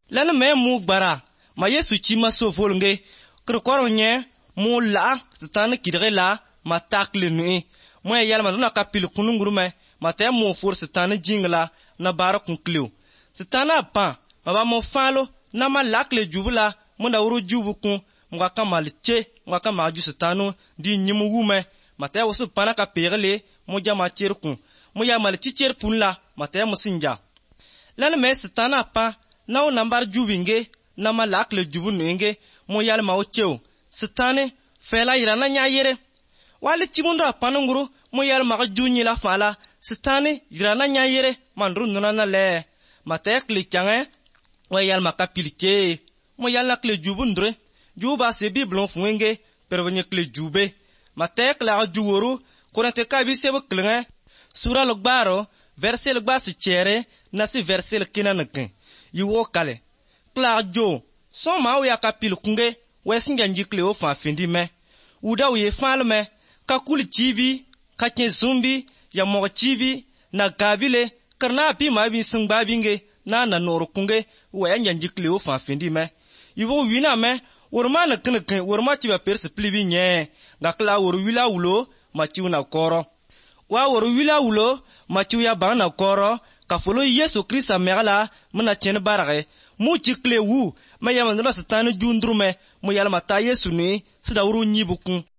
Lana me mu gbara ma Yesu chi maso volnge krokoro nye mu la Satan kidre la ma takle nui mo yal ma na kapil kununguru me ma te mu for Satan jingla na bara kunkleu Satan apa ma ba mo falo na ma lakle jubula mo na wuru jubu kun mga kamal che mga kamaju Satanu di nyimu wume ma te wosu pana ka perle mo jama cherkun mo ya mal chicher punla ma te mo sinja lana me Satan apa na nambar jubinge na ma lakle jubu nenge mo yal ma ocheu Satan fela irana nya yere wale chimundra panunguru mo yal ma junyi la fala Satan irana nya yere mandru nuna le ma te kle change wa yal ma kapilche mo yal na kle jubu ndre juba se biblon fuenge pervenye kle jube ma te kla juworu kurante kabi se bukle sura logbaro verset logba si chere na si verset le kinanke yiwo kale kla jo so ma o ya kapil kunge wesinga njikle o fa findi me uda o ye falme ka kul chibi ka ken zumbi ya mo chibi na gabile karna pi ma bi sungba binge na nor kunge we njikle o fa findi me yiwo wina me worma na kne worma chiba perse plibi nye ngakla wor wila wulo ma chiuna koro wa wor wila wulo ma chiya bana koro ka folo Yesu Krista megala mna chen barage mu chikle wu ma yamandra Satan jundrume mu yalma ta Yesu ni sida wuru nyibukun